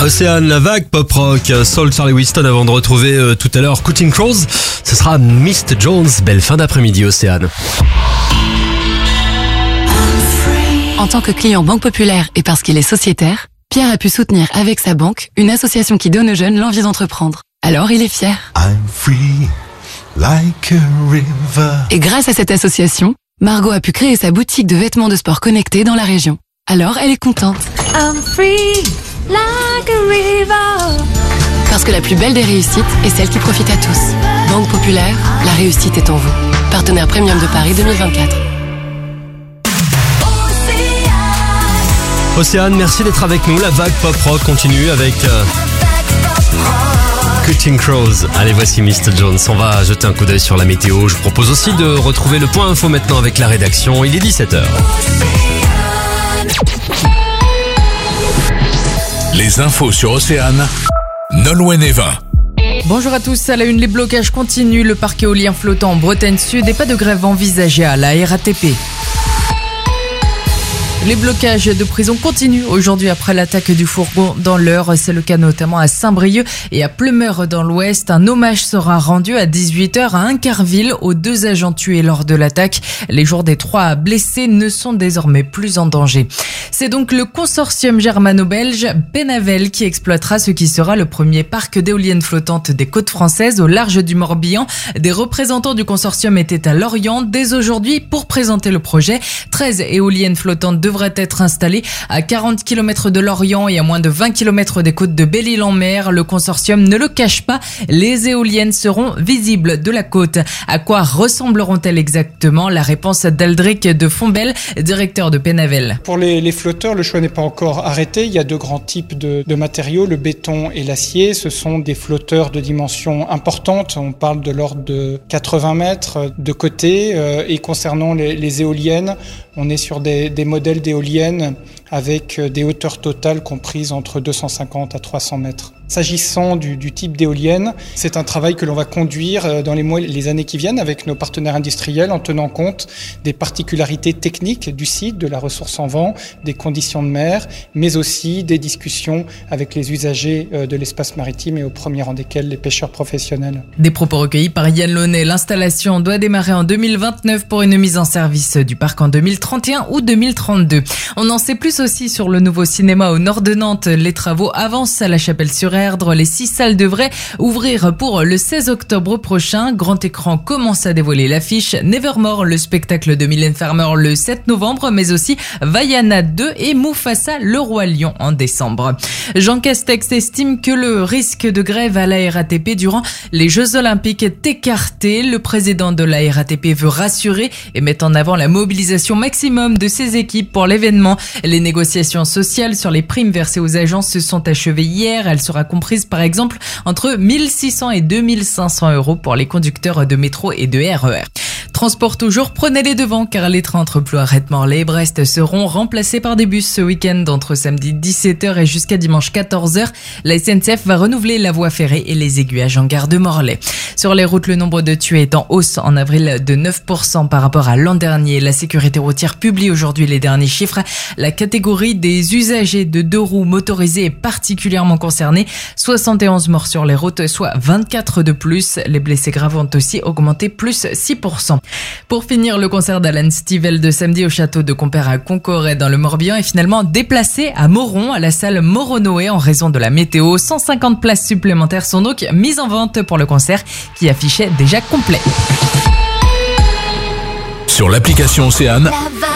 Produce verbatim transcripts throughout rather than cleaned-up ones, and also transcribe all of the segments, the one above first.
Océane, la vague pop rock, Soul Charlie Winston avant de retrouver euh, tout à l'heure Counting Crows. Ce sera Mister Jones. Belle fin d'après-midi, Océane. En tant que client Banque Populaire et parce qu'il est sociétaire, Pierre a pu soutenir avec sa banque une association qui donne aux jeunes l'envie d'entreprendre. Alors il est fier. I'm free, like a river. Et grâce à cette association, Margot a pu créer sa boutique de vêtements de sport connectés dans la région. Alors elle est contente. I'm free, like a river. Parce que la plus belle des réussites est celle qui profite à tous. Banque Populaire, la réussite est en vous. Partenaire Premium de Paris deux mille vingt-quatre. Océane, merci d'être avec nous. La vague pop rock continue avec euh, Counting Crows. Allez, voici Mister Jones. On va jeter un coup d'œil sur la météo. Je vous propose aussi de retrouver le point info maintenant avec la rédaction. Il est dix-sept heures. Les infos sur Océane, Nolwenn Evin. Bonjour à tous, à la une, les blocages continuent. Le parc éolien flottant en Bretagne Sud et pas de grève envisagée à la R A T P. Les blocages de prison continuent aujourd'hui après l'attaque du fourgon dans l'Eure. C'est le cas notamment à Saint-Brieuc et à Pleumeur dans l'Ouest. Un hommage sera rendu à dix-huit heures à Incarville aux deux agents tués lors de l'attaque. Les jours des trois blessés ne sont désormais plus en danger. C'est donc le consortium germano-belge Penavel qui exploitera ce qui sera le premier parc d'éoliennes flottantes des côtes françaises au large du Morbihan. Des représentants du consortium étaient à Lorient dès aujourd'hui pour présenter le projet. treize éoliennes flottantes devraient être installées à quarante kilomètres de Lorient et à moins de vingt kilomètres des côtes de Belle-Île-en-Mer. Le consortium ne le cache pas, les éoliennes seront visibles de la côte. À quoi ressembleront-elles exactement? La réponse d'Aldric de Fombelle, directeur de Penavel. Pour les, les flotteurs, le choix n'est pas encore arrêté. Il y a deux grands types de, de matériaux, le béton et l'acier. Ce sont des flotteurs de dimension importante. On parle de l'ordre de quatre-vingts mètres de côté. Euh, et concernant les, les éoliennes, on est sur des, des modèles d'éoliennes avec des hauteurs totales comprises entre deux cent cinquante à trois cents mètres. S'agissant du, du type d'éolienne, c'est un travail que l'on va conduire dans les mois et les années qui viennent avec nos partenaires industriels en tenant compte des particularités techniques du site, de la ressource en vent, des conditions de mer, mais aussi des discussions avec les usagers de l'espace maritime et au premier rang desquels les pêcheurs professionnels. Des propos recueillis par Yann Launay. L'installation doit démarrer en deux mille vingt-neuf pour une mise en service du parc en deux mille trente et un ou deux mille trente-deux. On en sait plus aussi sur le nouveau cinéma au nord de Nantes. Les travaux avancent à la Chapelle-sur-Erdre. Les six salles devraient ouvrir pour le seize octobre prochain. Grand Écran commence à dévoiler l'affiche. Nevermore, le spectacle de Mylène Farmer le sept novembre, mais aussi Vaiana deux et Mufasa, le roi lion en décembre. Jean Castex estime que le risque de grève à la R A T P durant les Jeux Olympiques est écarté. Le président de la R A T P veut rassurer et met en avant la mobilisation maximum de ses équipes pour l'événement. Les négociations sociales sur les primes versées aux agents se sont achevées hier. Elle sera comprise par exemple entre mille six cents et deux mille cinq cents euros pour les conducteurs de métro et de R E R. Transport toujours, prenez les devants car les trains entre Ploieres-Morlaix et Brest seront remplacés par des bus ce week-end entre samedi dix-sept heures et jusqu'à dimanche quatorze heures. La S N C F va renouveler la voie ferrée et les aiguillages en gare de Morlaix. Sur les routes, le nombre de tués est en hausse en avril de neuf pour cent par rapport à l'an dernier. La sécurité routière publie aujourd'hui les derniers chiffres. La catégorie des usagers de deux roues motorisés est particulièrement concernée. soixante et onze morts sur les routes, soit vingt-quatre de plus. Les blessés graves ont aussi augmenté plus six pour cent. Pour finir, le concert d'Alan Stivell de samedi au château de Compère à Concoret dans le Morbihan est finalement déplacé à Moron, à la salle Moronoé en raison de la météo. cent cinquante places supplémentaires sont donc mises en vente pour le concert qui affichait déjà complet. Sur l'application Océane,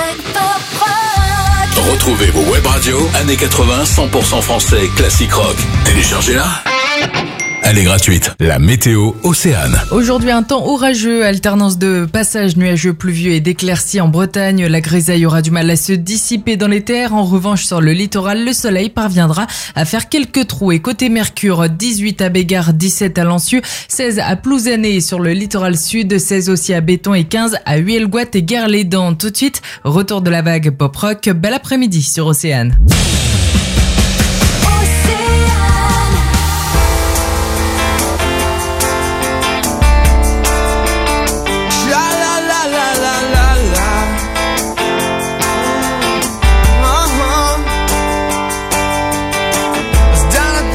retrouvez vos web radios années quatre-vingts cent pour cent français classique rock. Téléchargez-la. Elle est gratuite. La météo Océane. Aujourd'hui, un temps orageux, alternance de passages nuageux pluvieux et d'éclaircies en Bretagne. La grisaille aura du mal à se dissiper dans les terres. En revanche, sur le littoral, le soleil parviendra à faire quelques trous. Et côté Mercure, dix-huit à Bégard, dix-sept à Lancieux, seize à Plouzané sur le littoral sud, seize aussi à Béton et quinze à Huelgoat et Guerlédan. Tout de suite, retour de la vague pop rock. Bel après-midi sur Océane. Down at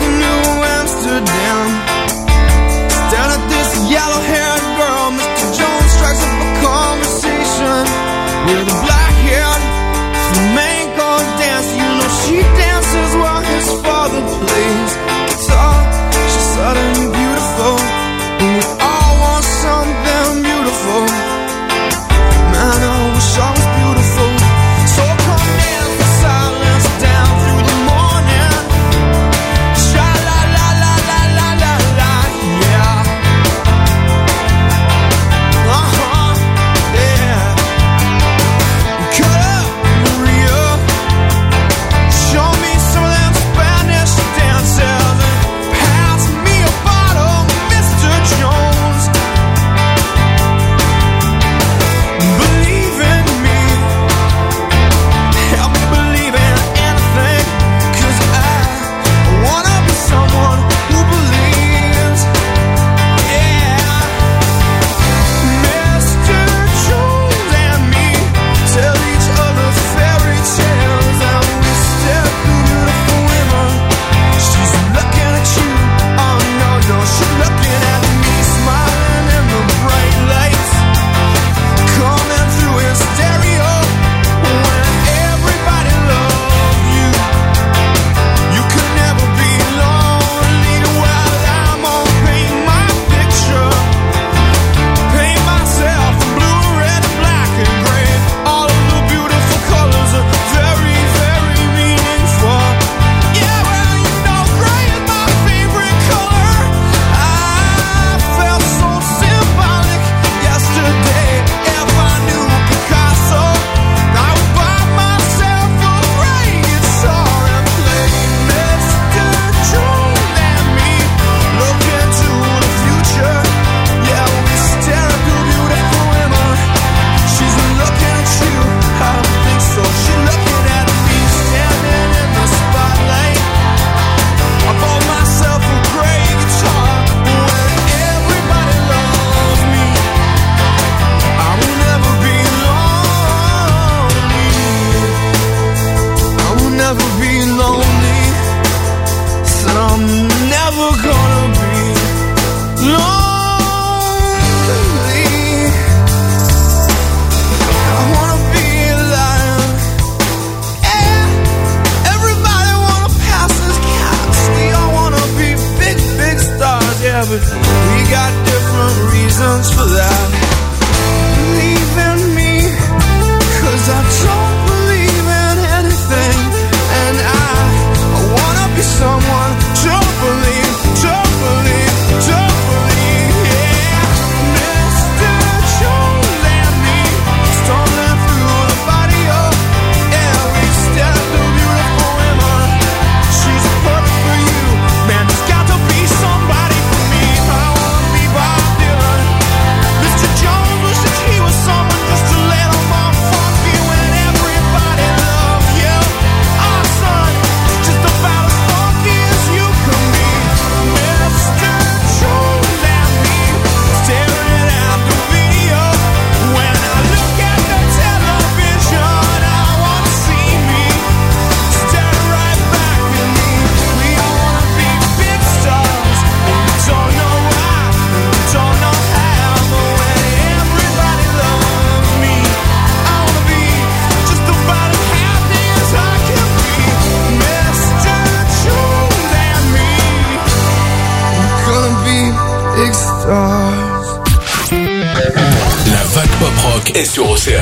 est sur Océane.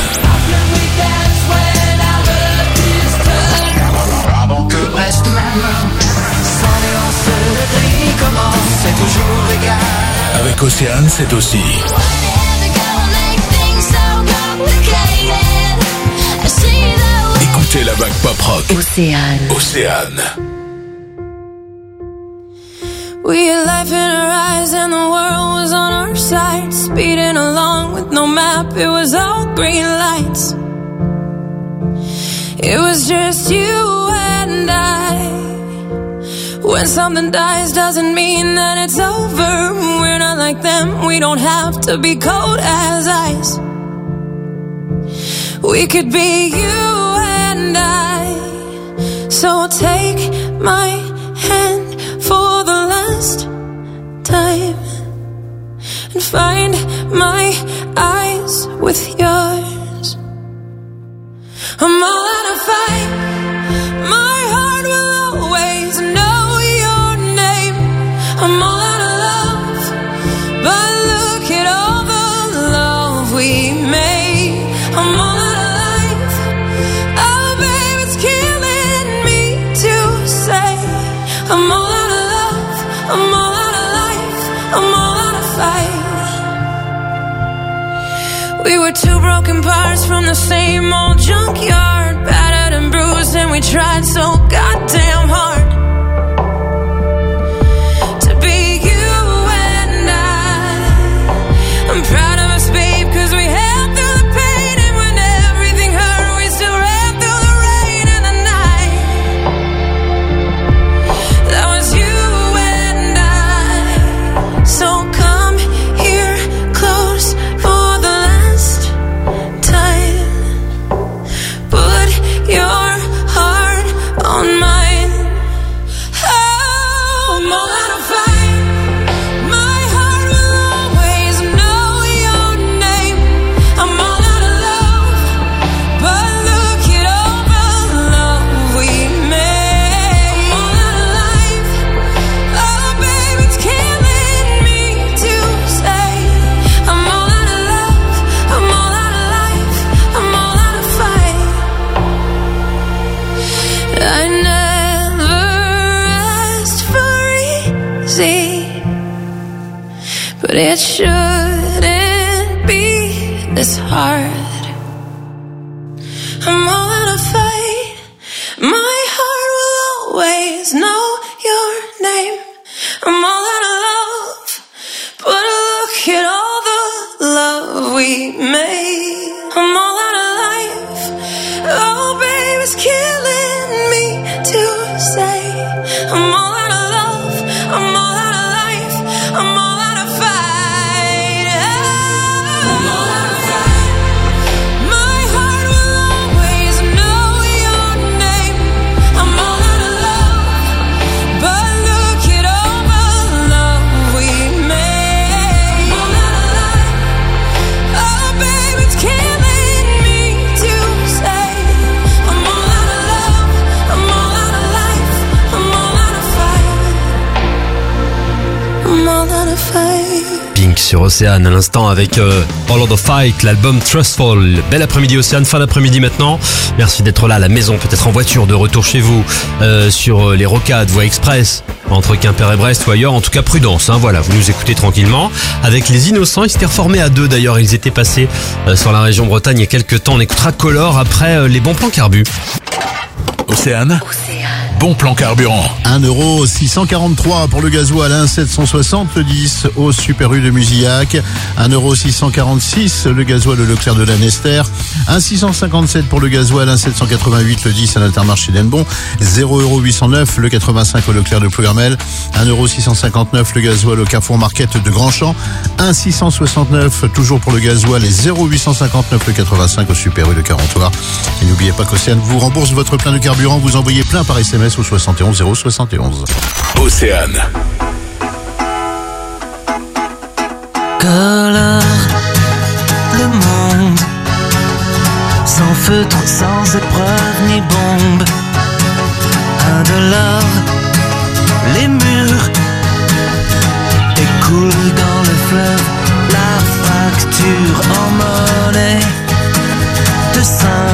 Avant que Brest même, sans nuance de gris commence, c'est toujours égal. Avec Océane, c'est aussi écoutez la vague pop rock. Océane. Océane. We had life in our eyes and the world was on our side. Speeding along with no map, it was all green lights. It was just you and I. When something dies doesn't mean that it's over. We're not like them, we don't have to be cold as ice. We could be you and I. So take my hand for the last time and find my eyes with yours. I'm all out of fight. My heart will always know your name. I'm all out of love, but look at all the love we made. I'm all out of life. Oh, babe, it's killing me to say I'm all out of love. I'm all out of life. I'm all out of fight. We were two broken parts from the same old junkyard, battered and bruised, and we tried so goddamn hard to be you and I. I'm proud of us, babe, cause we held through the pain, and when everything hurt, we still ran through the rain and the night. That was you and I. So come here close for the last time. Put your heart on mine. Oh, I'm all out of fight. My heart will always know your name. I'm all out of love, but look at all the love we made. I'm all out of life. Oh, babe, it's killing me to say I'm all out of love. I'm all out of life. I'm all out of fight. I never asked for easy, but it shouldn't be this hard. I'm all out of fight. My heart will always know your name. I'm all out of love, but look at all the love we made. I'm all out of life. Oh, babe, it's killing me to say I'm all out of love. I'm all out of life. I'm all out of fight. I'm all out of fight. My heart will always know your name. I'm all out of love, but look at all the love we made. I'm all out of life. Oh, babe, it's killing me to say I'm all out of love. I'm all out of life. I'm all out of fight. I'm all out of fight. Pink sur Océane à l'instant avec euh, All of the Fight, l'album Trustful. Bel après-midi Océane, fin d'après-midi maintenant. Merci d'être là à la maison, peut-être en voiture, de retour chez vous, euh, sur euh, les rocades, voie express, entre Quimper et Brest ou ailleurs. En tout cas, prudence, hein, voilà, vous nous écoutez tranquillement. Avec les Innocents, ils s'étaient reformés à deux d'ailleurs, ils étaient passés euh, sur la région Bretagne il y a quelques temps. On écoutera Color après euh, les bons plans carbu. Océane. Bon plan carburant. un euro six cent quarante-trois pour le gasoil, un sept cent soixante-dix au Super U de Musillac. un euro six cent quarante-six le gasoil le Leclerc de Lanester. un six cent cinquante-sept pour le gasoil, un sept cent quatre-vingt-huit le dix à l'Intermarché d'Enbon. zéro euro huit cent neuf le quatre-vingt-cinq au Leclerc de Plougamel. un euro six cent cinquante-neuf le gasoil au Carrefour Market de Grandchamp. un six cent soixante-neuf toujours pour le gasoil et zéro huit cent cinquante-neuf le quatre-vingt-cinq au Super U de Carentoir. Et n'oubliez pas qu'Océane vous rembourse votre plein de carburant. Vous envoyez plein par S M S au soixante et onze zéro soixante et onze. Océane. Color le monde, sans feutre, sans épreuve ni bombe. Un dollar, les murs et coule dans le fleuve la facture en monnaie.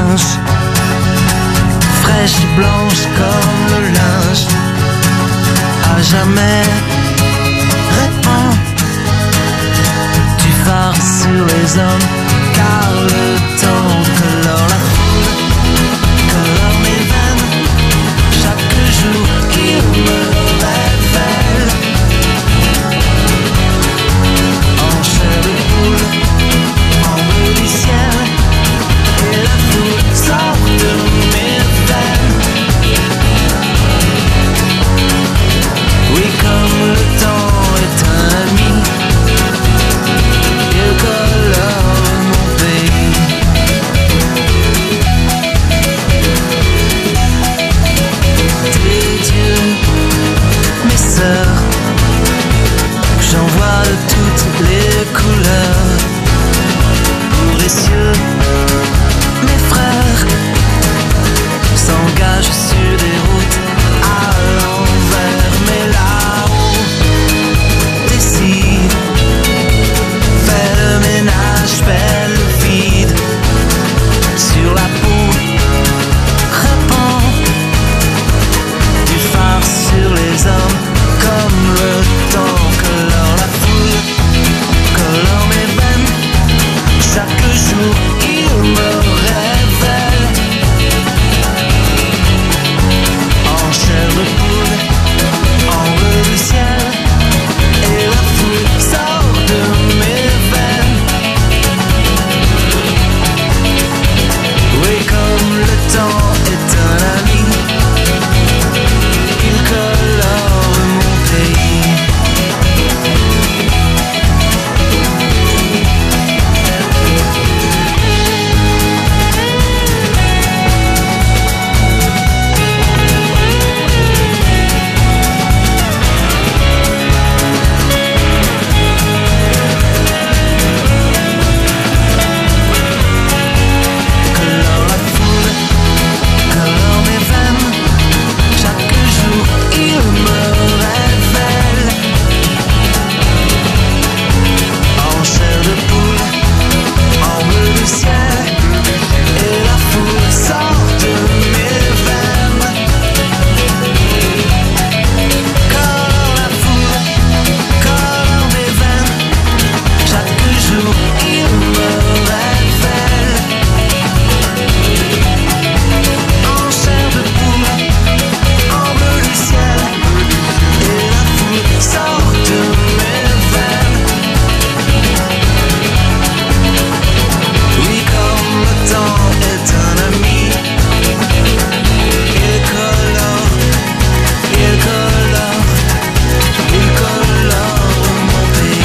mince, fraîche et blanche comme le linge, à jamais répand. Tu farces sur les hommes, car le temps colore la foule, colore mes veines, chaque jour qu'il me révèle. En chair de poule, en bleu du ciel, et la foule sort de mes veines. Oui, comme le temps est un ami, il colore mon pays. Tes dieux, mes sœurs, j'en vois de toutes les couleurs. Pour les cieux, mes frères s'engagent sur des routes à l'envers, mais là-haut, décide, fais le ménage, fais le vide sur la peau, répand du farce sur les hommes, comme le temps colore la foule, colore mes veines, chaque jour il me révèle. En chair de poule, en bleu du ciel, et la foule sort de mes veines. Oui, comme le temps est un ami, il colore mon pays. Colore la foule, colore mes veines, chaque jour il me révèle. En chair de poule, en bleu du ciel, et la foule sort de mes veines. Colore la foule, colore mes veines, chaque jour il me révèle. En chair de poule, en bleu du ciel, et la foule sort de mes veines. Oui, comme le temps est un ami, il colore, il colore, il colore mon pays.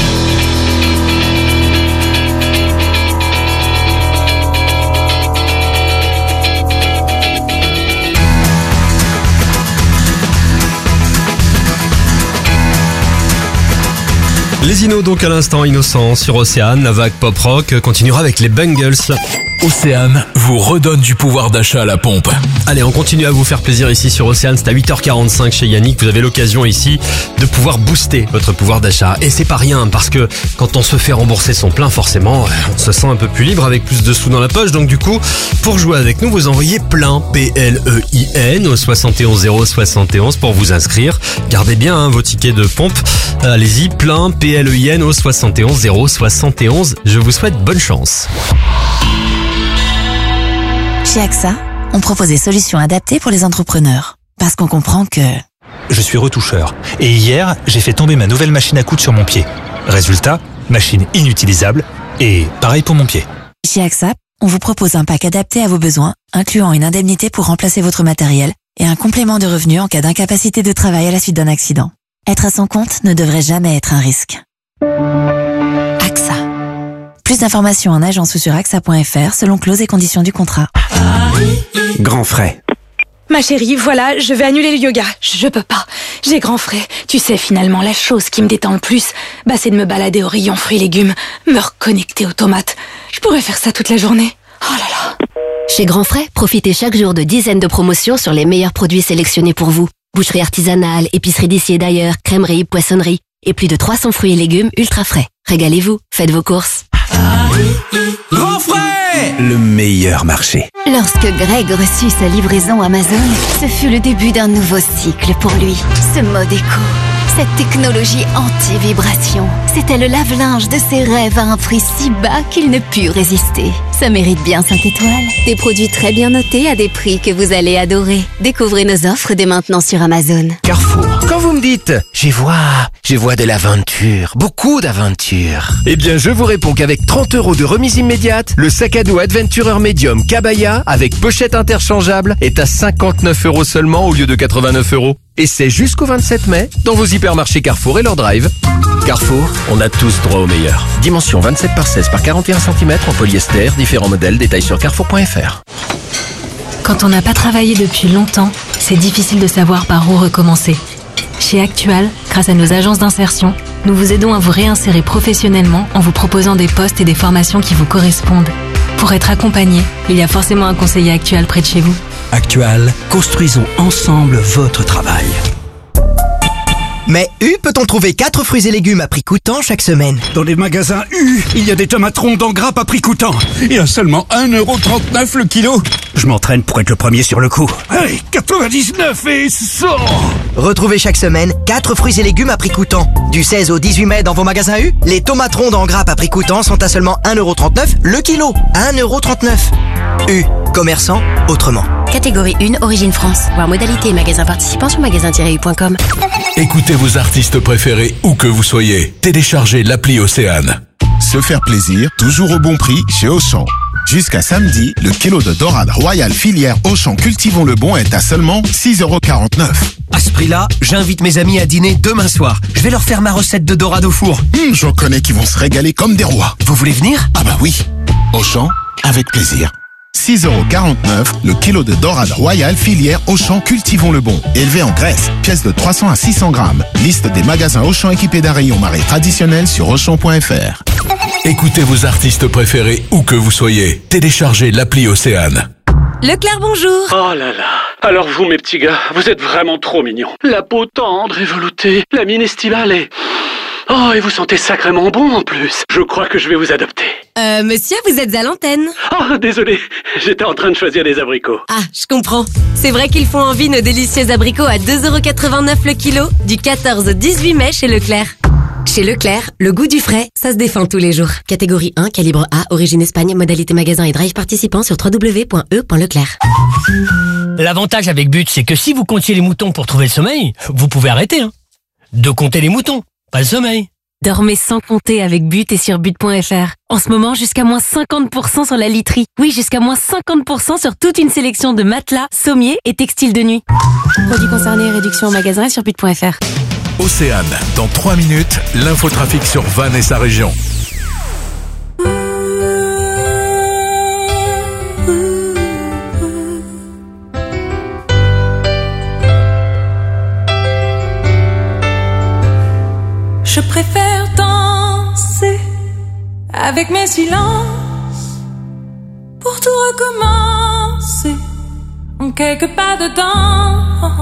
Les Inos donc à l'instant, Innocent sur Océane. La vague pop rock continuera avec les Bungles. Océane vous redonne du pouvoir d'achat à la pompe. Allez, on continue à vous faire plaisir ici sur Océane. C'est à huit heures quarante-cinq chez Yannick. Vous avez l'occasion ici de pouvoir booster votre pouvoir d'achat. Et c'est pas rien, parce que quand on se fait rembourser son plein, forcément, on se sent un peu plus libre avec plus de sous dans la poche. Donc du coup, pour jouer avec nous, vous envoyez plein, P L E I N, au soixante et onze zéro soixante et onze pour vous inscrire. Gardez bien hein, vos tickets de pompe. Allez-y, plein, P L E I N au soixante et onze zéro soixante et onze. Je vous souhaite bonne chance. Chez A X A, on propose des solutions adaptées pour les entrepreneurs. Parce qu'on comprend que... Je suis retoucheur. Et hier, j'ai fait tomber ma nouvelle machine à coudre sur mon pied. Résultat, machine inutilisable. Et pareil pour mon pied. Chez A X A, on vous propose un pack adapté à vos besoins, incluant une indemnité pour remplacer votre matériel et un complément de revenu en cas d'incapacité de travail à la suite d'un accident. Être à son compte ne devrait jamais être un risque. A X A. Plus d'informations en agence ou sur A X A point F R selon clauses et conditions du contrat. Grand frais. Ma chérie, voilà, je vais annuler le yoga. Je peux pas. J'ai grand frais. Tu sais, finalement, la chose qui me détend le plus, bah, c'est de me balader au rayon fruits et légumes, me reconnecter aux tomates. Je pourrais faire ça toute la journée. Oh là là. Chez Grand Frais, profitez chaque jour de dizaines de promotions sur les meilleurs produits sélectionnés pour vous. Boucherie artisanale, épicerie d'ici et d'ailleurs, crèmerie, poissonnerie et plus de trois cents fruits et légumes ultra frais. Régalez-vous, faites vos courses. Grand frais! Ouais, le meilleur marché. Lorsque Greg reçut sa livraison Amazon, ce fut le début d'un nouveau cycle pour lui. Ce mode éco, cette technologie anti-vibration, c'était le lave-linge de ses rêves à un prix si bas qu'il ne put résister. Ça mérite bien cinq étoiles. Des produits très bien notés à des prix que vous allez adorer. Découvrez nos offres dès maintenant sur Amazon. Carrefour. Quand vous me dites, j'y vois, j'y vois de l'aventure, beaucoup d'aventure. Eh bien, je vous réponds qu'avec trente euros de remise immédiate, le sac à dos Adventurer Medium Kabaya avec pochette interchangeable est à cinquante-neuf euros seulement au lieu de quatre-vingt-neuf euros. Et c'est jusqu'au vingt-sept mai dans vos hypermarchés Carrefour et leur drive. Carrefour, on a tous droit au meilleur. Dimension vingt-sept par seize par quarante et un centimètres en polyester, différents modèles, détails sur carrefour point f r. Quand on n'a pas travaillé depuis longtemps, c'est difficile de savoir par où recommencer. Chez Actual, grâce à nos agences d'insertion, nous vous aidons à vous réinsérer professionnellement en vous proposant des postes et des formations qui vous correspondent. Pour être accompagné, il y a forcément un conseiller Actual près de chez vous. Actual, construisons ensemble votre travail. Mais U, peut-on trouver quatre fruits et légumes à prix coûtant chaque semaine? Dans les magasins U, il y a des tomates rondes en grappe à prix coûtant. Et à seulement un euro trente-neuf le kilo. Je m'entraîne pour être le premier sur le coup. Allez, quatre-vingt-dix-neuf et cent. Retrouvez chaque semaine quatre fruits et légumes à prix coûtant. Du seize au dix-huit mai dans vos magasins U, les tomates rondes en grappe à prix coûtant sont à seulement un euro trente-neuf le kilo. un euro trente-neuf. U, commerçant autrement. Catégorie un, Origine France. Voir modalité et magasins participants sur magasin tiret u point com. Écoutez vos artistes préférés où que vous soyez. Téléchargez l'appli Océane. Se faire plaisir, toujours au bon prix chez Auchan. Jusqu'à samedi, le kilo de dorade royale filière Auchan Cultivons le Bon est à seulement six euros quarante-neuf. À ce prix-là, j'invite mes amis à dîner demain soir. Je vais leur faire ma recette de dorade au four. Mmh, j'en connais qui vont se régaler comme des rois. Vous voulez venir? Ah bah oui. Auchan, avec plaisir. six euros quarante-neuf, le kilo de dorade royale filière Auchan Cultivons le Bon. Élevé en Grèce, pièce de trois cents à six cents grammes. Liste des magasins Auchan équipés d'un rayon marée traditionnel sur auchan point f r. Écoutez vos artistes préférés où que vous soyez. Téléchargez l'appli Océane. Leclerc, bonjour. Oh là là. Alors vous, mes petits gars, vous êtes vraiment trop mignons. La peau tendre et veloutée, la mine estivale et... Oh, et vous sentez sacrément bon en plus. Je crois que je vais vous adopter. Euh, monsieur, vous êtes à l'antenne. Oh, désolé, j'étais en train de choisir des abricots. Ah, je comprends. C'est vrai qu'ils font envie nos délicieux abricots à deux euros quatre-vingt-neuf le kilo, du quatorze au dix-huit mai chez Leclerc. Chez Leclerc, le goût du frais, ça se défend tous les jours. Catégorie un, calibre A, origine Espagne, modalité magasin et drive participant sur w w w point e point leclerc. L'avantage avec But, c'est que si vous comptiez les moutons pour trouver le sommeil, vous pouvez arrêter, hein. De compter les moutons, pas le sommeil. Dormez sans compter avec But et sur but point f r. En ce moment, jusqu'à moins cinquante pour cent sur la literie. Oui, jusqu'à moins cinquante pour cent sur toute une sélection de matelas, sommiers et textiles de nuit. Produits concernés, réduction en magasin et sur but point f r. Océane, dans trois minutes, l'infotrafic sur Vannes et sa région. Je préfère danser avec mes silences pour tout recommencer en quelques pas dedans.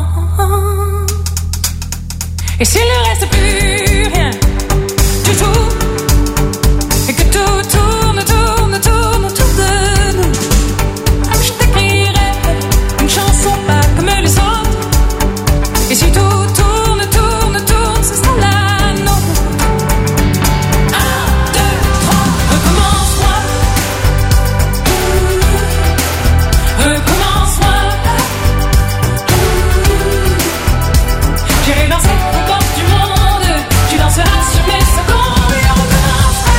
Et s'il ne reste plus rien du tout, et que tout tourne, tourne, tourne autour de nous, je t'écrirai une chanson pas comme les autres. Et si tout tourne, tourne, tourne, ce sera la nôtre. Un, deux, trois, recommence-moi. Recommence-moi. J'irai danser aux portes du monde. Tu danseras sur mes secondes. Et on recommencera.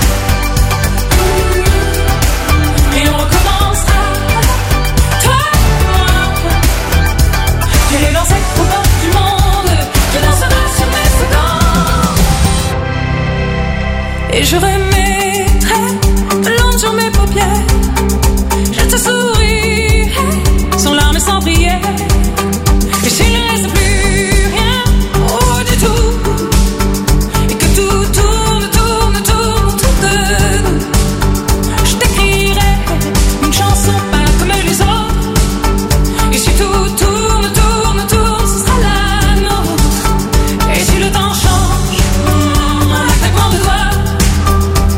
Et on recommencera. Toi et moi. J'irai danser aux portes du monde. Tu danseras sur mes secondes. Et je remettrai l'onde sur mes paupières. Je te sourirai sans larmes et sans prière. Et s'il ne reste plus rien, oh du tout, et que tout tourne, tourne, tourne autour de nous, je t'écrirai une chanson pas comme les autres. Et si tout tourne, tourne, tourne, ce sera la nôtre. Et si le temps change, en un claquement de doigts,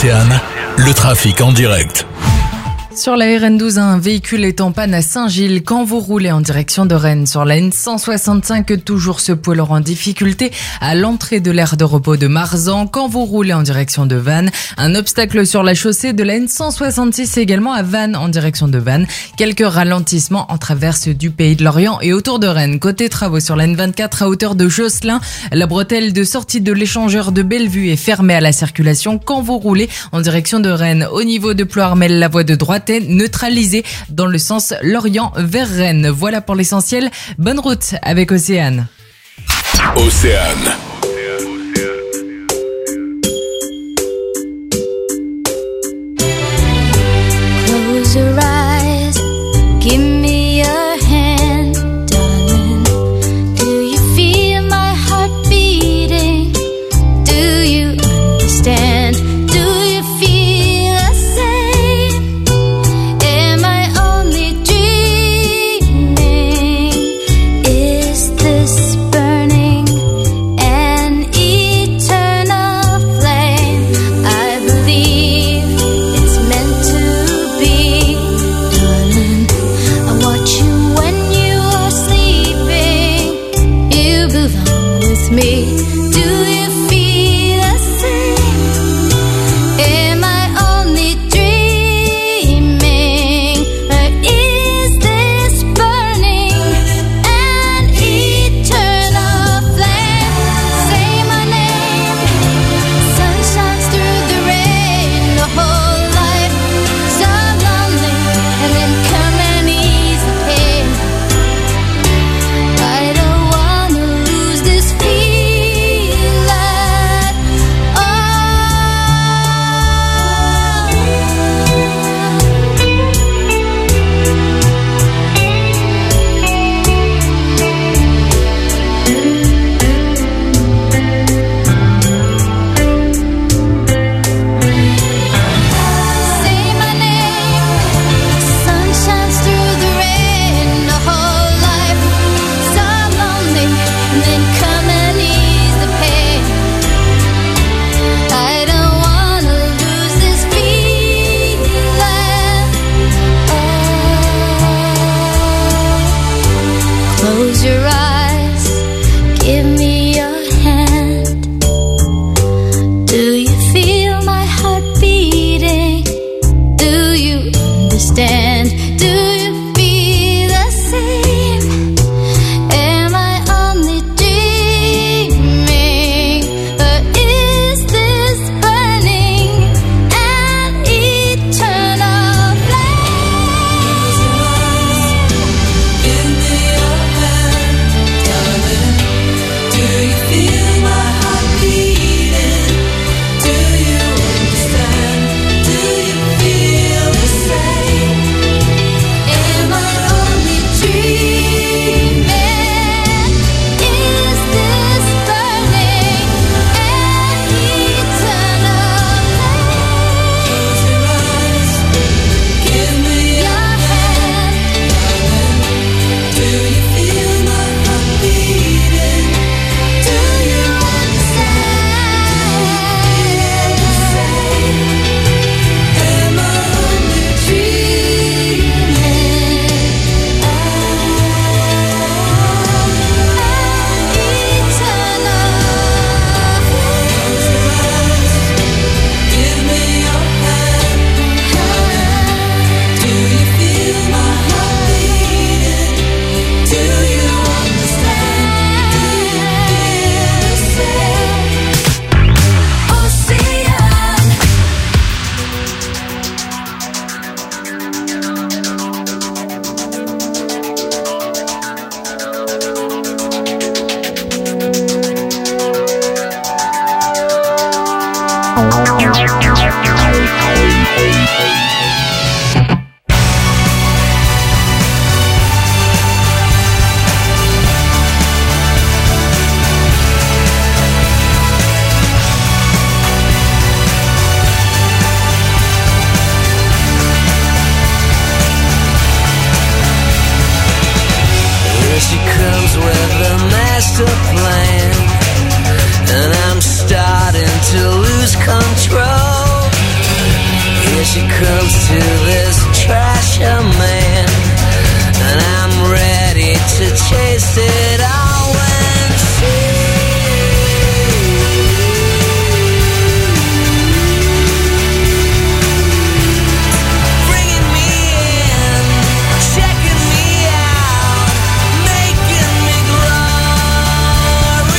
Océane, le trafic en direct. Sur la R N douze, un véhicule est en panne à Saint-Gilles quand vous roulez en direction de Rennes. Sur la N cent soixante-cinq, toujours ce poids lourd en difficulté à l'entrée de l'aire de repos de Marzan quand vous roulez en direction de Vannes. Un obstacle sur la chaussée de la N cent soixante-six également à Vannes en direction de Vannes. Quelques ralentissements en traverse du Pays de Lorient et autour de Rennes. Côté travaux sur la N vingt-quatre à hauteur de Josselin, la bretelle de sortie de l'échangeur de Bellevue est fermée à la circulation quand vous roulez en direction de Rennes. Au niveau de Ploërmel, la voie de droite est neutralisée dans le sens Lorient vers Rennes. Voilà pour l'essentiel. Bonne route avec Océane. Océane. Close your eyes, give me your hand, darling. Do you feel my heart beating? Do you understand? Do you feel the same? Am I only dreaming? Is this burning an eternal flame? I believe it's meant to be, darling. I watch you when you are sleeping. You belong with me. Do you feel the same? Am I only dreaming? Or is this burning an eternal flame? Say my name. Sun shines through the rain. The whole life so lonely, and then come and ease the pain. I don't wanna lose this feeling. Oh. Say my name. Sun shines through the rain. The whole life so lonely, and then come and ease the pain. I don't wanna lose this feeling. Oh. Close your eyes, give me your hand. Do you feel my heart beating? Do you understand? Do you feel the same? Am I only dreaming? Or is this burning an eternal flame? Give me your hand, darling. Do you feel my heart beating? Do you understand? Do you feel the same? Am I only dreaming? Is this burning an eternal flame? Give me your hand, darling. Do you feel my heart beating? Do you understand? Am I only Here she comes with a master plan, and I'm starting to lose control. she comes to this trasher man, and I'm ready to chase it all when she bringing me in, checking me out, making me glorious.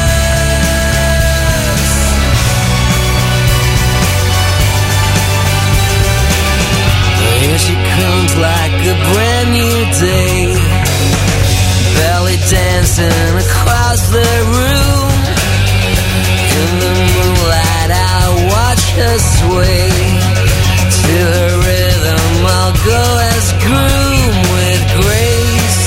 Here she comes like a brand new day, belly dancing across the room. In the moonlight I watch her sway, to her rhythm I'll go as groom with grace.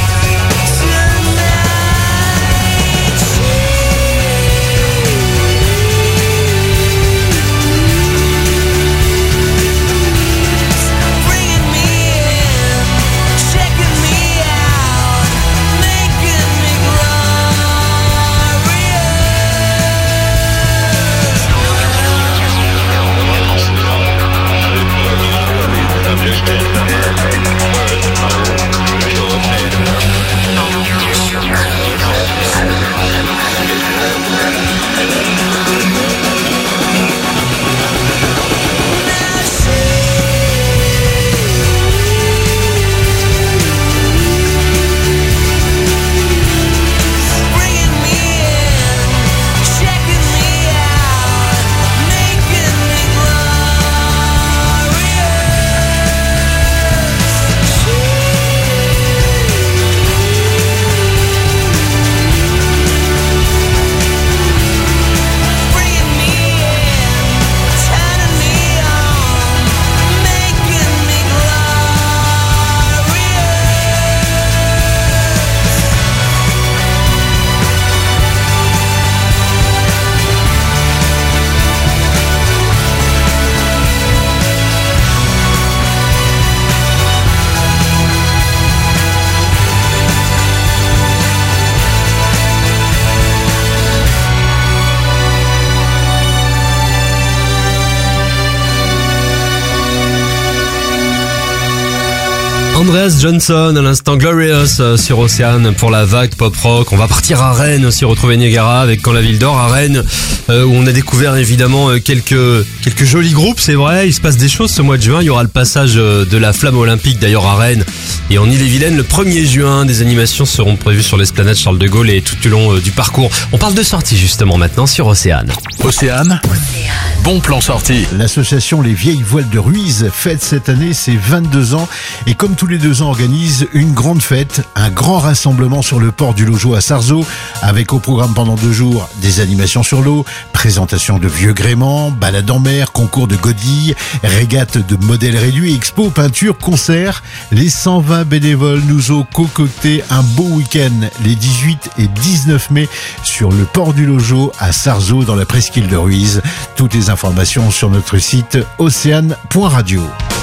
Andreas Johnson à l'instant Glorious euh, sur Océane pour la vague pop rock. On va partir à Rennes aussi, retrouver Niagara avec Quand la ville dort à Rennes, euh, où on a découvert évidemment euh, quelques quelques jolis groupes, c'est vrai. Il se passe des choses ce mois de juin. Il y aura le passage euh, de la flamme olympique d'ailleurs à Rennes et en Ille-et-Vilaine le premier juin. Des animations seront prévues sur l'esplanade Charles de Gaulle et tout au long euh, du parcours. On parle de sortie justement maintenant sur Océane. Océane, bon plan sortie. L'association Les Vieilles Voiles de Ruiz fête cette année ses vingt-deux ans et comme tous les deux ans organise une grande fête, un grand rassemblement sur le port du Lojo à Sarzeau avec au programme pendant deux jours des animations sur l'eau, présentation de vieux gréements, balade en mer, concours de godilles, régate de modèles réduits, expo, peinture, concerts. Les cent vingt bénévoles nous ont concocté un beau week-end les dix-huit et dix-neuf mai sur le port du Lojo à Sarzeau dans la presqu'île de Ruiz. Toutes les informations sur notre site océane point radio.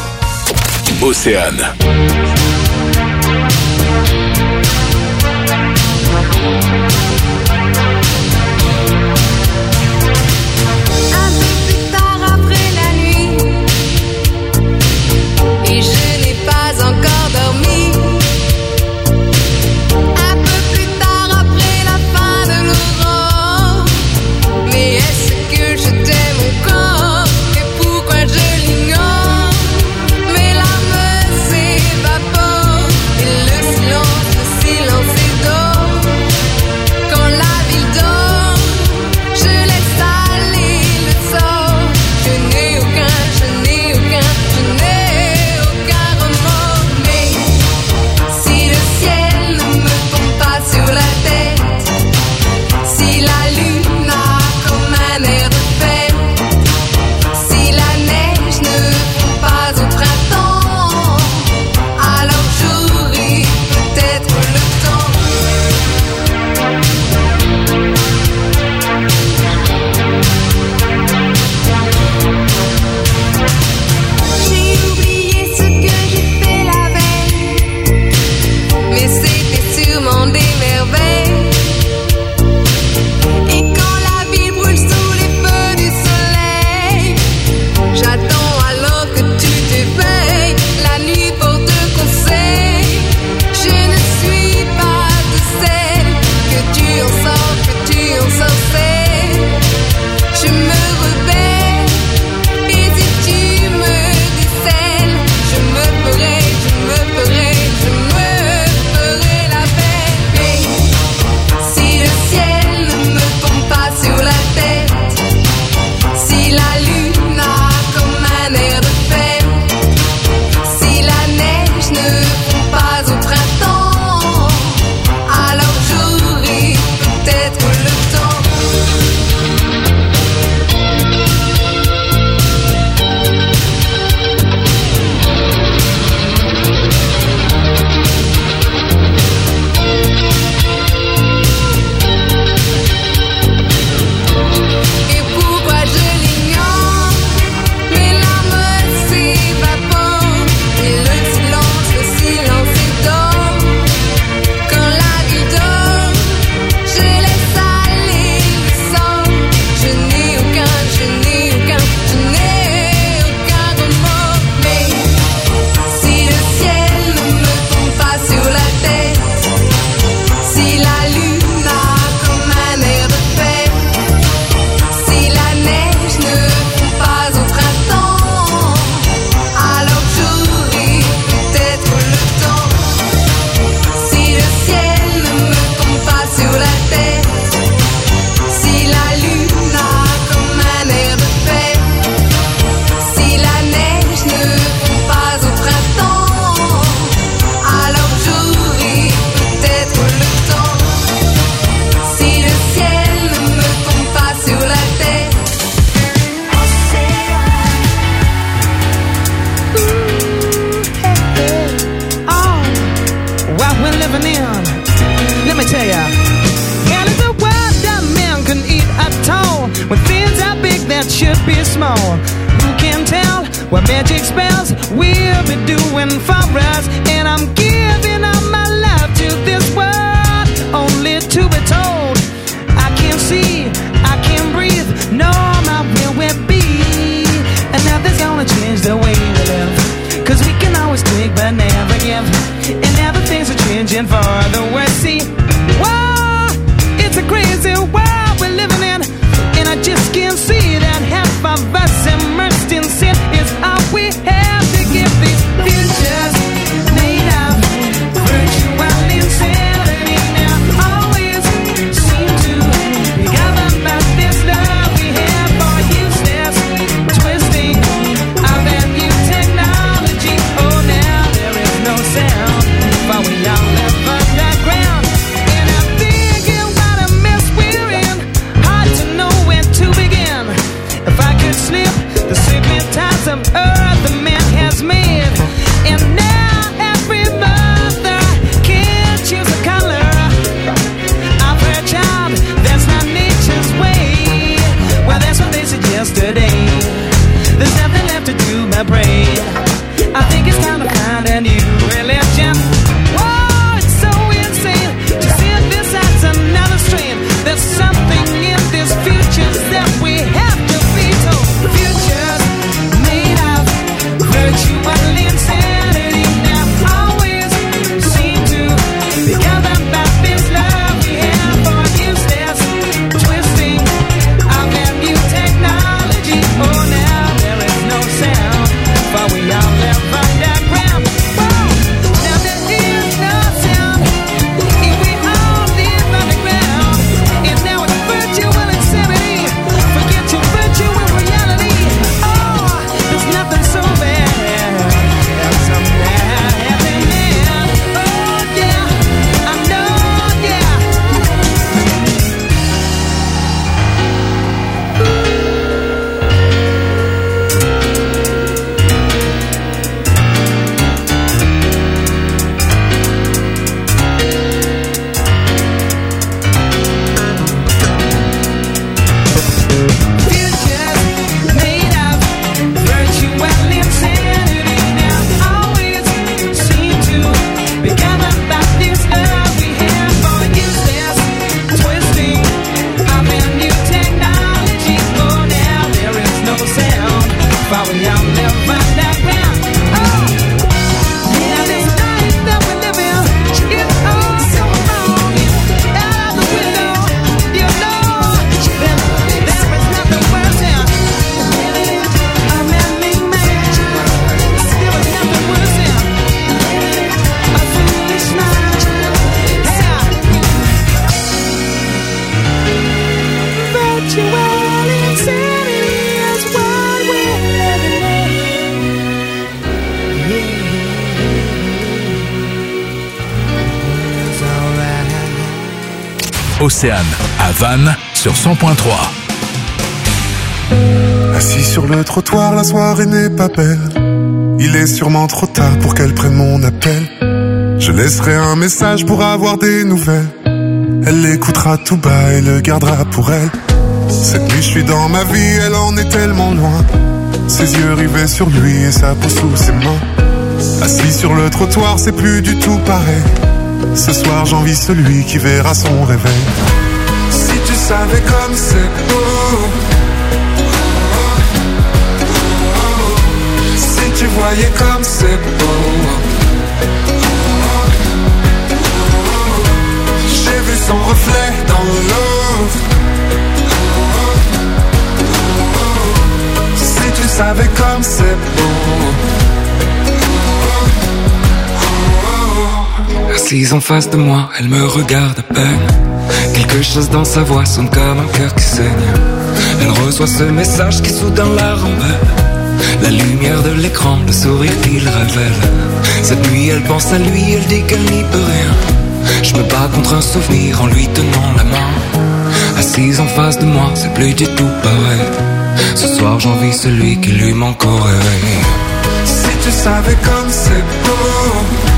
Océane. Vapeur what magic spells will be doing for us. And I'm giving all my love to this world, only to be told I can't see, I can't breathe, no, my will will be. And nothing's gonna change the way we live, cause we can always take but never give. And now the things are changing for the worse. See, whoa, it's a crazy world we're living in, and I just can't see that half of us immersed in sin is all we have to give. These futures made of virtual insanity now always seem to be governed by this love we have for useless twisting of that new technology. Oh, now there is no sound, but we all live underground. And I'm thinking what a mess we're in, hard to know where to begin. If I could slip the sacred ties of earth the man has made, and now every mother can choose a color of her child. That's not nature's way. Well, that's what they said yesterday. There's nothing left to do but pray. I think it's time to find a new religion. Whoa, it's so insane to see this as another strain. There's something in this future that we have to be told. Futures made of virtual insanity now always seem to be governed by this love we have for useless twisting of that new technology. Oh, now there is no sound, but we all live underground. Whoa, now there is no sound if we all live underground. And now it's virtual insanity. Forget your virtual reality. Oh, there's nothing so bad as some bad happening. Oh yeah, I know, yeah. Futures made of virtual insanity now always seem to be governed by this love we have for useless twisting of a new technology. Oh, now there is no sound, but we all live underground. Oh, now this life that we live in is all so wrong. Out of the window, you know, there is nothing worse than a man-made man. There is nothing worse than a foolish man. Yeah. Virtual insanity is what we're living in. It's alright. Océane, à Vannes, sur cent point trois. Assis sur le trottoir, la soirée n'est pas belle. Il est sûrement trop tard pour qu'elle prenne mon appel. Je laisserai un message pour avoir des nouvelles. Elle l'écoutera tout bas et le gardera pour elle. Cette nuit je suis dans ma vie, elle en est tellement loin. Ses yeux rivés sur lui et sa peau sous ses mains. Assis sur le trottoir, c'est plus du tout pareil. Ce soir j'envie celui qui verra son réveil. Si tu savais comme c'est beau, si tu voyais comme c'est beau. J'ai vu son reflet dans l'eau. Si tu savais comme c'est beau. Assise en face de moi, elle me regarde à peine. Quelque chose dans sa voix sonne comme un cœur qui saigne. Elle reçoit ce message qui soudain la rembelle. La lumière de l'écran, le sourire qu'il révèle. Cette nuit elle pense à lui, elle dit qu'elle n'y peut rien. Je me bats contre un souvenir en lui tenant la main. Assise en face de moi, c'est plus du tout pareil. Ce soir j'envie celui qui lui manque au réveil. Si tu savais comme c'est beau.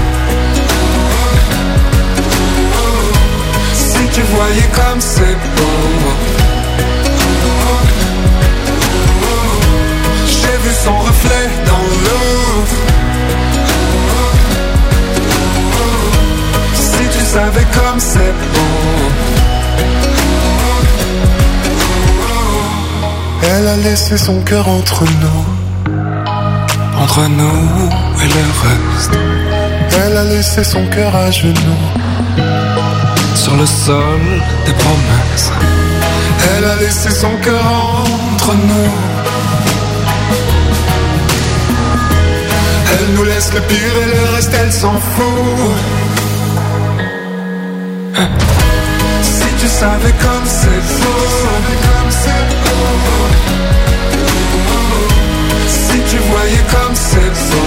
Si tu voyais comme c'est beau. J'ai vu son reflet dans l'eau. Si tu savais comme c'est beau. Elle a laissé son cœur entre nous. Entre nous et le reste. Elle a laissé son cœur à genoux. Sur le sol des promesses. Elle a laissé son cœur entre nous. Elle nous laisse le pire et le reste elle s'en fout. Si tu savais comme c'est beau. Si tu voyais comme c'est beau.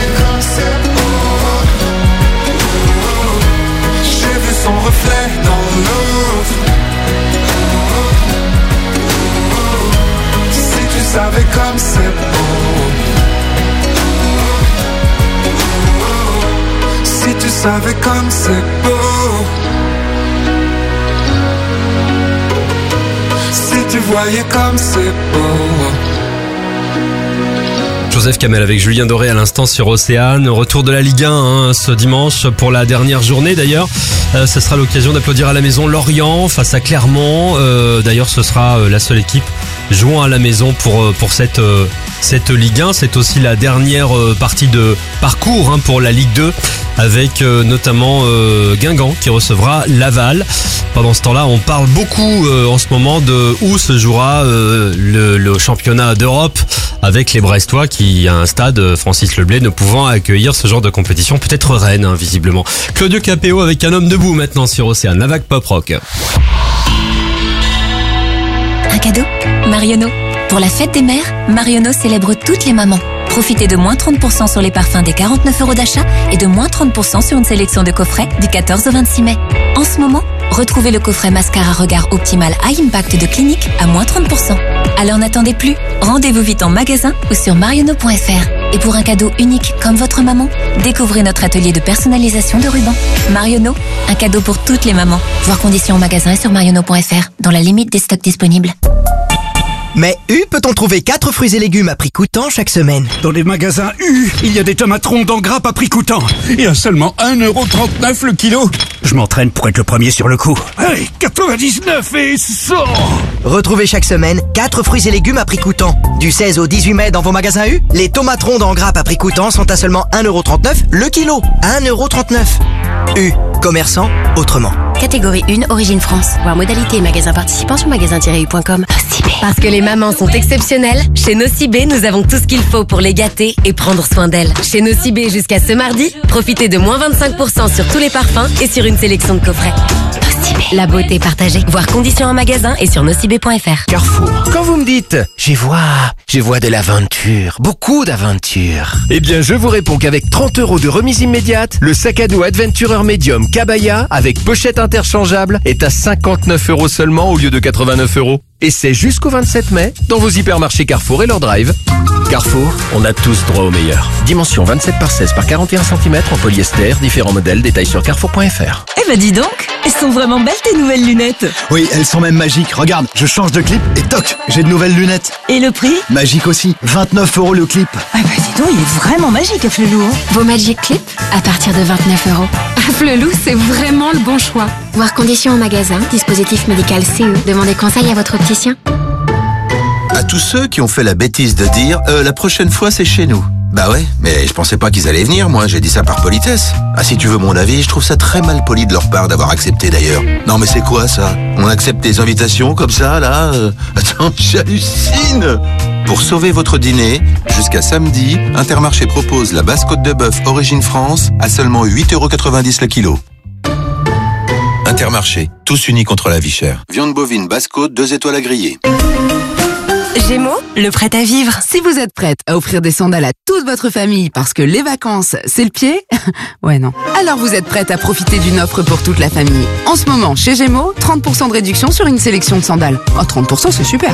J'ai vu son reflet dans l'eau. Si tu savais comme c'est beau. Si tu savais comme c'est beau. Si tu voyais comme c'est beau. Joseph Kamel avec Julien Doré à l'instant sur Océane. Retour de la Ligue un hein, ce dimanche pour la dernière journée d'ailleurs. Euh, ce sera l'occasion d'applaudir à la maison Lorient face à Clermont. Euh, d'ailleurs ce sera euh, la seule équipe jouant à la maison pour, euh, pour cette, euh, cette Ligue un. C'est aussi la dernière euh, partie de parcours hein, pour la Ligue deux avec euh, notamment euh, Guingamp qui recevra Laval. Pendant ce temps-là, on parle beaucoup euh, en ce moment de où se jouera euh, le, le championnat d'Europe avec les Brestois qui a un stade euh, Francis Leblay ne pouvant accueillir ce genre de compétition, peut-être Rennes hein, visiblement. Claudio Capéo avec Un homme debout maintenant sur Océane, la vague pop rock. Un cadeau Marionneau. Pour la fête des mères, Marionneau célèbre toutes les mamans. Profitez de moins trente pour cent sur les parfums des quarante-neuf euros d'achat et de moins trente pour cent sur une sélection de coffrets du quatorze au vingt-six mai. En ce moment, retrouvez le coffret mascara regard optimal High Impact de Clinique à moins trente pour cent. Alors n'attendez plus, rendez-vous vite en magasin ou sur marionneau point f r. Et pour un cadeau unique comme votre maman, découvrez notre atelier de personnalisation de rubans. Marionneau, un cadeau pour toutes les mamans. Voir conditions en magasin et sur marionneau point f r, dans la limite des stocks disponibles. Mais U peut-on trouver quatre fruits et légumes à prix coûtant chaque semaine? Dans les magasins U, il y a des tomates rondes en grappe à prix coûtant. Et à seulement un euro trente-neuf le kilo. Je m'entraîne pour être le premier sur le coup. Allez, quatre-vingt-dix-neuf et cent. Retrouvez chaque semaine quatre fruits et légumes à prix coûtant. Du seize au dix-huit mai dans vos magasins U, les tomates rondes en grappe à prix coûtant sont à seulement un euro trente-neuf le kilo. un euro trente-neuf. U, commerçant autrement. Catégorie un, Origine France. Voir modalité et magasins participants sur magasin tiret u point com. Parce que les mamans sont exceptionnelles, chez Nocibé, nous avons tout ce qu'il faut pour les gâter et prendre soin d'elles. Chez Nocibé, jusqu'à ce mardi, profitez de moins vingt-cinq pour cent sur tous les parfums et sur une sélection de coffrets. Nocibé. La beauté partagée. Voir conditions en magasin et sur nocibé point f r. Carrefour. Quand vous me dites « j'y vois, j'y vois de l'aventure, beaucoup d'aventure », eh bien je vous réponds qu'avec trente euros de remise immédiate, le sac à dos Adventurer Medium Cabaya avec pochette interchangeable est à cinquante-neuf euros seulement au lieu de quatre-vingt-neuf euros. Et c'est jusqu'au vingt-sept mai dans vos hypermarchés Carrefour et leur drive. Carrefour, on a tous droit au meilleur. Dimension vingt-sept par seize par quarante et un centimètres en polyester, différents modèles, détails sur carrefour point f r. Eh ben dis donc, elles sont vraiment belles tes nouvelles lunettes. Oui, elles sont même magiques. Regarde, je change de clip et toc, j'ai de nouvelles lunettes. Et le prix? Magique aussi, vingt-neuf euros le clip. Ah bah dis donc, il est vraiment magique Afflelou. Hein. Vos Magic Clip à partir de vingt-neuf euros. Afflelou, c'est vraiment le bon choix. Voir conditions en magasin, dispositif médical C E. Demandez conseil à votre opticien. À tous ceux qui ont fait la bêtise de dire euh, la prochaine fois c'est chez nous. Bah ouais, mais je pensais pas qu'ils allaient venir, moi, j'ai dit ça par politesse. Ah, si tu veux mon avis, je trouve ça très mal poli de leur part d'avoir accepté d'ailleurs. Non mais c'est quoi ça? On accepte des invitations comme ça, là euh... Attends, j'hallucine. Pour sauver votre dîner, jusqu'à samedi, Intermarché propose la basse côte de bœuf Origine France à seulement huit euros quatre-vingt-dix le kilo. Intermarché, tous unis contre la vie chère. Viande bovine basse côte, deux étoiles à griller. Gémeaux, le prêt à vivre. Si vous êtes prête à offrir des sandales à toute votre famille parce que les vacances, c'est le pied, ouais non. Alors vous êtes prête à profiter d'une offre pour toute la famille. En ce moment, chez Gémeaux, trente pour cent de réduction sur une sélection de sandales. Oh, trente pour cent, c'est super.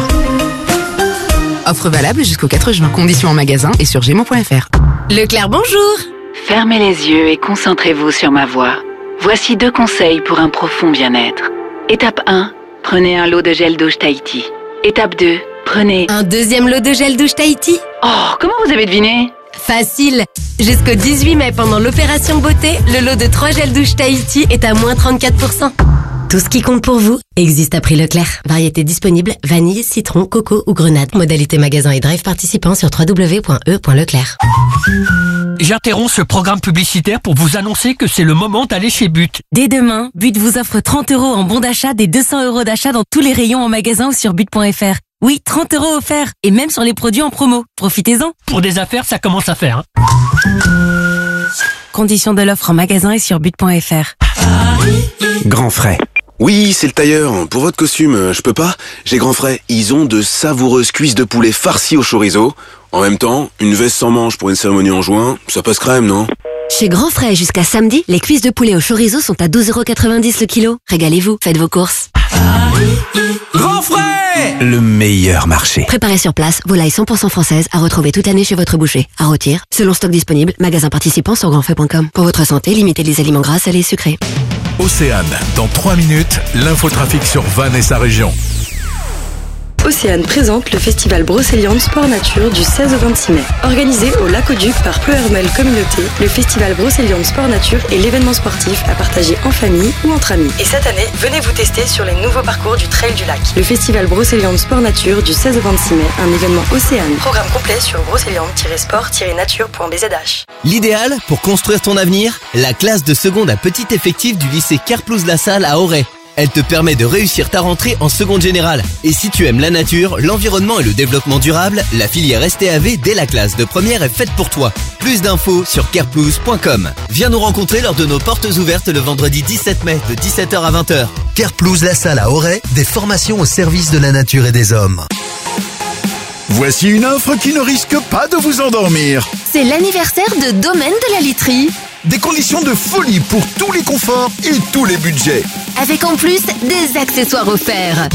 Offre valable jusqu'au quatre juin. Conditions en magasin et sur gémeaux point f r. Leclerc, bonjour. Fermez les yeux et concentrez-vous sur ma voix. Voici deux conseils pour un profond bien-être. Étape un, prenez un lot de gel douche Tahiti. Étape deux, Prenez. Un deuxième lot de gel douche Tahiti? Oh, comment vous avez deviné? Facile. Jusqu'au dix-huit mai, pendant l'opération beauté, le lot de trois gels douche Tahiti est à moins trente-quatre pour cent. Tout ce qui compte pour vous existe à prix Leclerc. Variété disponible, vanille, citron, coco ou grenade. Modalité magasin et drive participant sur w w w point e point leclerc. J'interromps ce programme publicitaire pour vous annoncer que c'est le moment d'aller chez But. Dès demain, But vous offre trente euros en bon d'achat des deux cents euros d'achat dans tous les rayons en magasin ou sur but point f r. Oui, trente euros offerts. Et même sur les produits en promo. Profitez-en. Pour des affaires, ça commence à faire. Hein. Conditions de l'offre en magasin et sur but point f r. Grand frais. Oui, c'est le tailleur. Pour votre costume, je peux pas. J'ai Grand frais. Ils ont de savoureuses cuisses de poulet farcies au chorizo. En même temps, une veste sans manches pour une cérémonie en juin, ça passe crème, non? Chez Grand Frais, jusqu'à samedi, les cuisses de poulet au chorizo sont à douze euros quatre-vingt-dix le kilo. Régalez-vous, faites vos courses. Grand frais! Le meilleur marché. Préparez sur place, volaille cent pour cent française à retrouver toute l'année chez votre boucher. À rôtir, selon stock disponible, magasin participant sur grand frais point com. Pour votre santé, limitez les aliments gras, salés et sucrés. Océane, dans trois minutes, l'infotrafic sur Vannes et sa région. Océane présente le festival Brocéliande Sport Nature du seize au vingt-six mai. Organisé au Lac-au-Duc par Pleuhermel Communauté, le festival Brocéliande Sport Nature est l'événement sportif à partager en famille ou entre amis. Et cette année, venez vous tester sur les nouveaux parcours du Trail du Lac. Le festival Brocéliande Sport Nature du seize au vingt-six mai, un événement Océane. Programme complet sur brocéliande tiret sport tiret nature point b z h. L'idéal pour construire ton avenir, la classe de seconde à petit effectif du lycée Carplouse-La-Salle à Auray. Elle te permet de réussir ta rentrée en seconde générale. Et si tu aimes la nature, l'environnement et le développement durable, la filière S T A V dès la classe de première est faite pour toi. Plus d'infos sur carplouse point com. Viens nous rencontrer lors de nos portes ouvertes le vendredi dix-sept mai de dix-sept heures à vingt heures. Carplouse-La-Salle à Auray, des formations au service de la nature et des hommes. Voici une offre qui ne risque pas de vous endormir. C'est l'anniversaire de Domaine de la Literie. Des conditions de folie pour tous les conforts et tous les budgets. Avec en plus des accessoires offerts.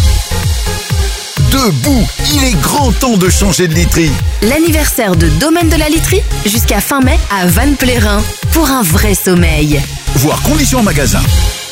Debout, il est grand temps de changer de literie. L'anniversaire de Domaine de la Literie jusqu'à fin mai à Vannes-Plérin pour un vrai sommeil. Voir conditions en magasin.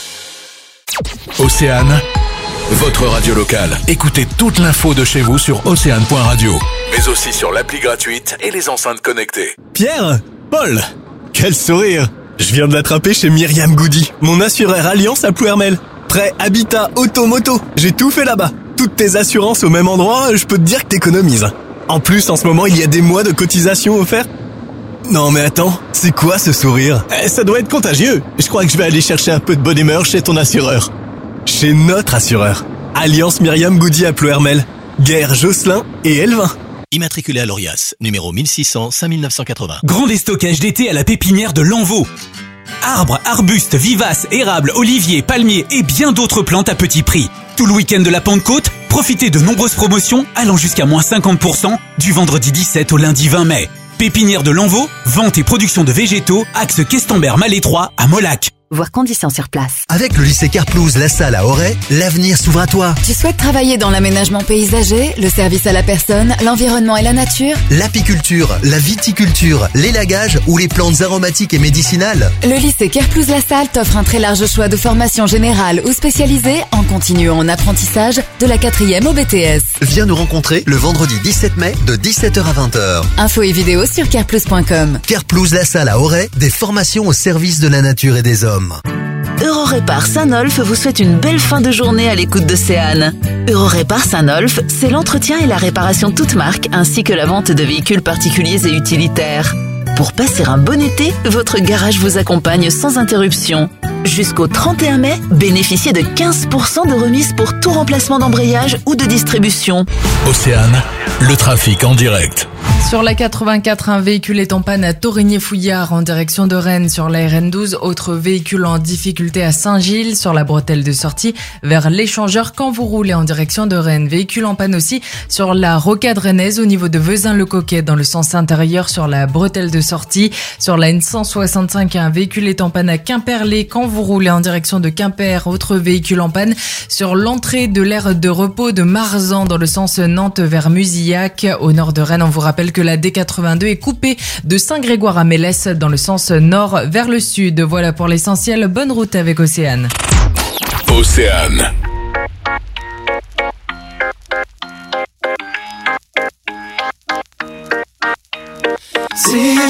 Océane, votre radio locale. Écoutez toute l'info de chez vous sur océane point radio, mais aussi sur l'appli gratuite et les enceintes connectées. Pierre, Paul, quel sourire! Je viens de l'attraper chez Myriam Goody, mon assureur Alliance à Plouermel. Prêt, habitat, auto, moto, j'ai tout fait là-bas. Toutes tes assurances au même endroit, je peux te dire que t'économises. En plus, en ce moment, il y a des mois de cotisation offerts. Non mais attends, c'est quoi ce sourire? eh, Ça doit être contagieux. Je crois que je vais aller chercher un peu de bonne humeur chez ton assureur. Chez notre assureur. Alliance Myriam Goody à Plouermel. Guerre Josselin et Elvin. Immatriculé à l'Orias, numéro mille six cents, cinq neuf cent quatre-vingts. Grand déstockage d'été à la pépinière de Lanvaux. Arbres, arbustes, vivaces, érables, oliviers, palmiers et bien d'autres plantes à petit prix. Tout le week-end de la Pentecôte, profitez de nombreuses promotions allant jusqu'à moins cinquante pour cent du vendredi dix-sept au lundi vingt mai. Pépinière de Lanvaux, vente et production de végétaux, axe Questembert-Malétroit à Molac. Voir conditions sur place. Avec le lycée Carplouse-La-Salle à Auray, l'avenir s'ouvre à toi. Tu souhaites travailler dans l'aménagement paysager, le service à la personne, l'environnement et la nature? L'apiculture, la viticulture, l'élagage ou les plantes aromatiques et médicinales? Le lycée Carplouse-La-Salle t'offre un très large choix de formations générales ou spécialisées en continu en apprentissage de la quatrième au B T S. Viens nous rencontrer le vendredi dix-sept mai de dix-sept heures à vingt heures. Infos et vidéos sur carplouse point com. Carplouse-La-Salle à Auray, des formations au service de la nature et des hommes. Eurorépar Saint-Nolf vous souhaite une belle fin de journée à l'écoute d'Océane. Eurorépar Saint-Nolf, c'est l'entretien et la réparation toute marque ainsi que la vente de véhicules particuliers et utilitaires. Pour passer un bon été, votre garage vous accompagne sans interruption. Jusqu'au trente et un mai, bénéficiez de quinze pour cent de remise pour tout remplacement d'embrayage ou de distribution. Océane, le trafic en direct. Sur la quatre-vingt-quatre, un véhicule est en panne à Torigné-Fouillard en direction de Rennes. Sur la R N douze, autre véhicule en difficulté à Saint-Gilles sur la bretelle de sortie vers l'échangeur quand vous roulez en direction de Rennes. Véhicule en panne aussi sur la rocade rennaise au niveau de Vezin-le-Coquet dans le sens intérieur sur la bretelle de sortie. Sur la N cent soixante-cinq, un véhicule est en panne à Quimperlé quand vous roulez en direction de Quimper. Autre véhicule en panne sur l'entrée de l'aire de repos de Marzan dans le sens Nantes vers Musillac. Au nord de Rennes, on vous rappelle que la D quatre-vingt-deux est coupée de Saint-Grégoire à Mélès dans le sens nord vers le sud. Voilà pour l'essentiel. Bonne route avec Océane. Océane.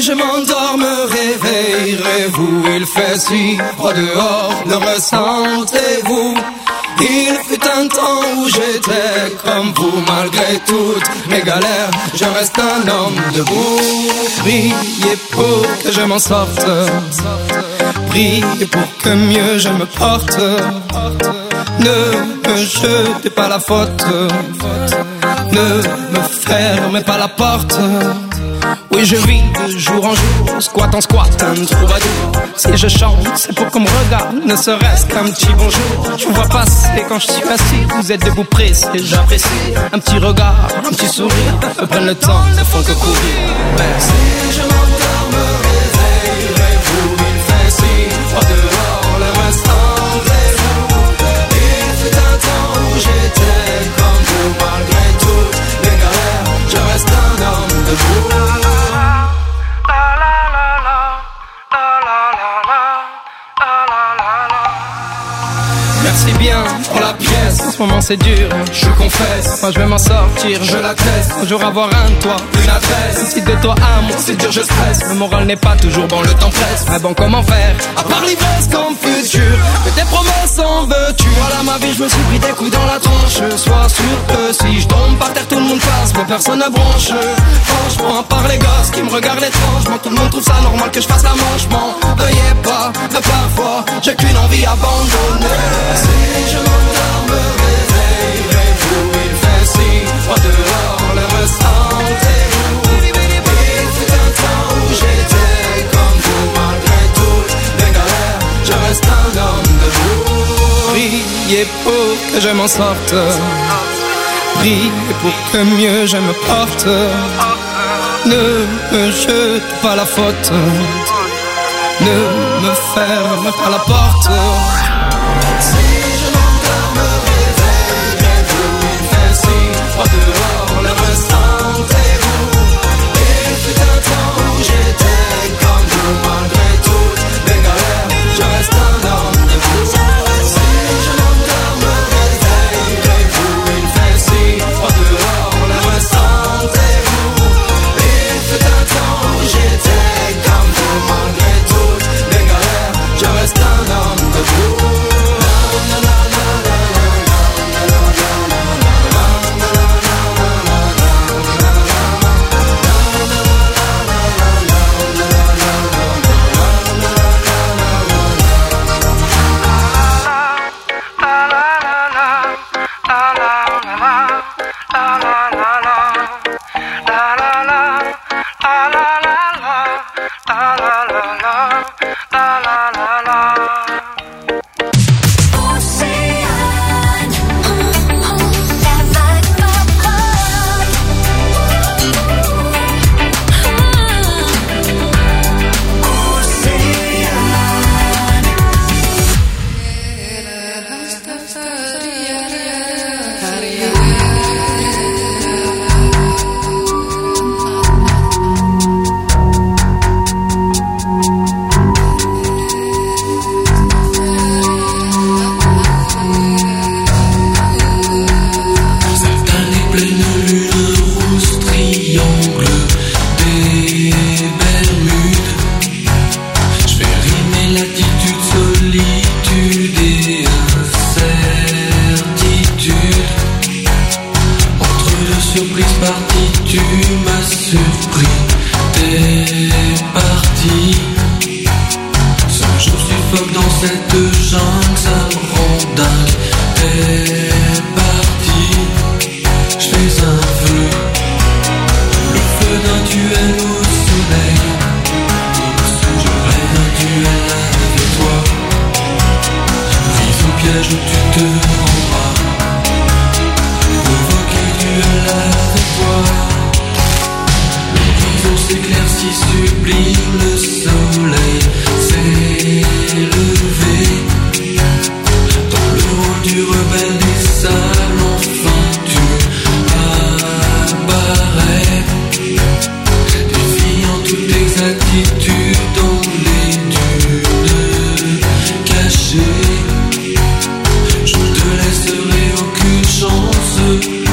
je m'endors, me réveillerez-vous? Il fait si froid dehors, le ressentez-vous? Il fut un temps où j'étais comme vous, malgré toutes mes galères, je reste un homme debout. Priez pour que je m'en sorte, priez pour que mieux je me porte. Ne me jetez pas la faute, ne me fermez pas la porte. Oui, je vis de jour en jour, squat en squat, un troubadour. Si je chante, c'est pour qu'on me regarde, ne serait-ce qu'un petit bonjour. Je vous vois passer quand je suis assis, vous êtes debout pressé, j'apprécie. Un petit regard, un petit sourire, me prennent le temps, ne font que courir. Merci. Je m'endors, me réveillerez-vous? Il fait si froid dehors, le ressentez-vous? Il fut un temps où j'étais comme vous, malgré toutes mes galères, je reste un homme debout. Merci bien pour la pièce, en ce moment c'est dur, je confesse. Moi je vais m'en sortir, je l'atteste. Un jour avoir un toit, une adresse. Si de toi à moi c'est dur, je stresse. Le moral n'est pas toujours bon, le temps presse. Mais bon, comment faire, à part l'ivresse comme futur? Que tes promesses en veux-tu? Voilà ma vie, je me suis pris des coups dans la tronche. Sois sûr que si je tombe par terre, tout le monde passe, mais personne ne bronche. Franchement, à part les gosses qui me regardent étrangement, tout le monde trouve ça normal que je fasse la manche. M'en veuillez pas, mais parfois j'ai qu'une envie abandonnée. Si je m'endors, me réveillerez-vous? Il fait si froid dehors, le ressentez-vous? Il fut un temps où j'étais comme vous, malgré toutes les galères, je reste un homme debout. Priez pour que je m'en sorte, priez pour que mieux je me porte. Ne me jete pas la faute, ne me ferme pas la porte. Si je m'endors, me réveillerez-vous? Il fait si froid dehors, le ressentez-vous? Il fut un temps où j'étais comme vous, malgré toutes mes galères, je reste un homme debout. Si je m'endors, me réveillerez-vous? Il fait si froid dehors, le ressentez-vous? Il fut un temps où j'étais comme vous, malgré toutes mes galères, je reste un homme debout.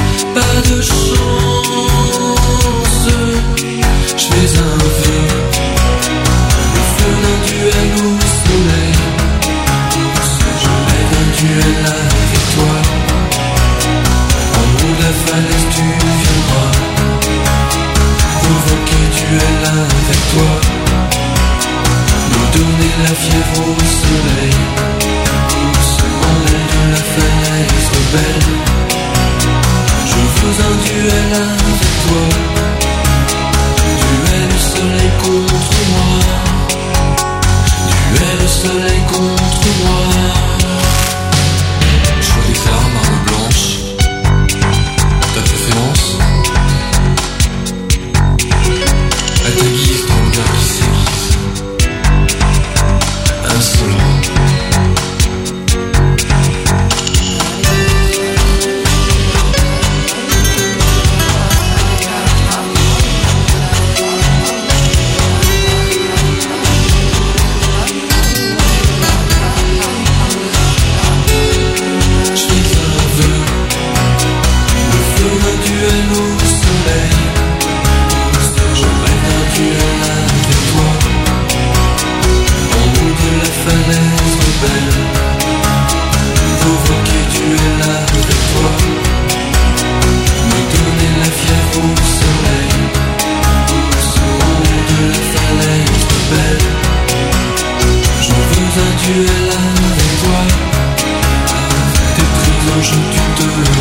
Pas de chance, je fais un vœu. tu viendras provoquer duel avec toi, nous donner la fièvre au soleil, en l'air de la falaise rebelle. Je veux un duel avec toi, duel soleil contre moi, duel soleil contre moi. Choix d'éclair, marron blanche, ta préférence. Elle t'aiguise ton regard qui s'aiguise, insolent. Duel avec toi, tes prisons, je tu te